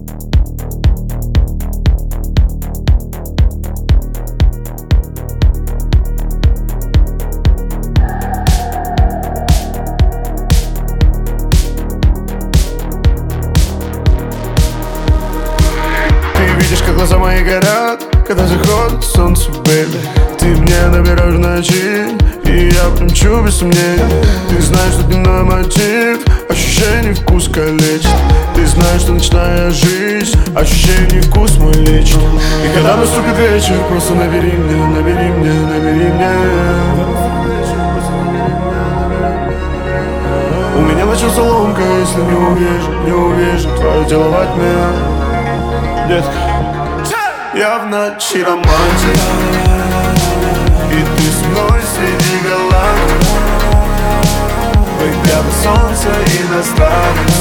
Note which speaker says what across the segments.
Speaker 1: Видишь, как глаза мои горят, когда заходит солнце, бэйби. Ты мне набираешь в ночи, и я примчу без сомнений. Ты знаешь, что дневной мотив ощущений вкус калечит. Ты знаешь, что ночная жизнь ощущений вкус мой лечит. И когда наступит вечер, просто набери мне, набери мне, набери мне. У меня начался ломка, если не увижу твое тело во тьме. Детка, я в ночи романтик, и ты со мной среди галактик. Выпья до солнца иностранец.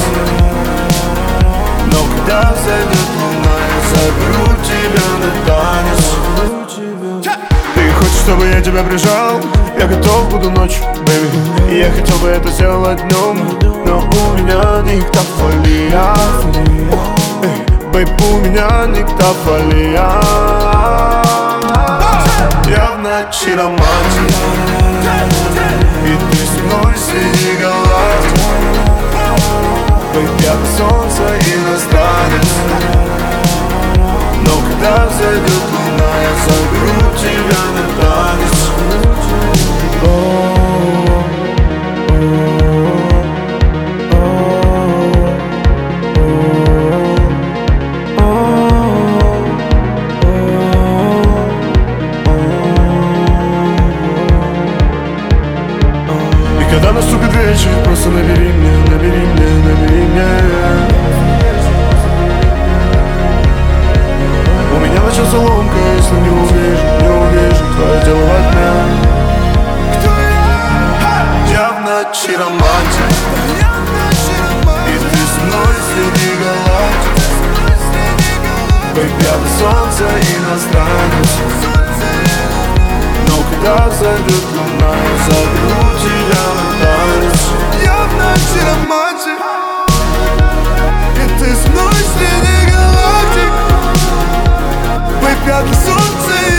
Speaker 1: Но когда взойдет луна, я заберу тебя на танец. Ты хочешь, чтобы я тебя прижал? Я готов буду ночью, бэйби. И я хотел бы это сделать днем, но у меня диктофония. Бэйб, у меня диктофония. Я в ночи романтик, и ты со мной среди галактик. Бэйб, я до солнца иностранец. Но когда взойдет луна, я заберу тебя на танец. Когда наступит вечер, просто набери мне, набери мне, набери мне. У меня начался ломка, если не увижу твое тело во тьме. Кто я? Я в ночи романтик, и ты со мной среди галактик. Бэйб, я до солнца иностранец. Но когда взойдет луна, я заберу тебя на танец. Я в ночи романтик, и ты со мной среди галактик. Бэйб, я до солнца